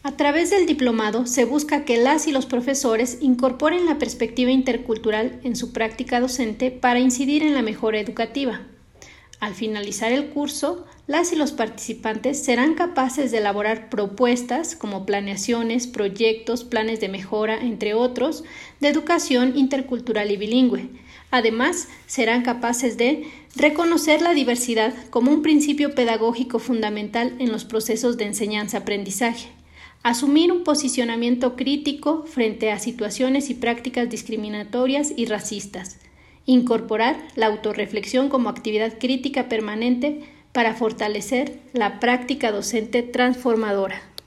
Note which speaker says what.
Speaker 1: A través del diplomado se busca que las y los profesores incorporen la perspectiva intercultural en su práctica docente para incidir en la mejora educativa. Al finalizar el curso, las y los participantes serán capaces de elaborar propuestas como planeaciones, proyectos, planes de mejora, entre otros, de educación intercultural y bilingüe. Además, serán capaces de reconocer la diversidad como un principio pedagógico fundamental en los procesos de enseñanza-aprendizaje, asumir un posicionamiento crítico frente a situaciones y prácticas discriminatorias y racistas, incorporar la autorreflexión como actividad crítica permanente para fortalecer la práctica docente transformadora.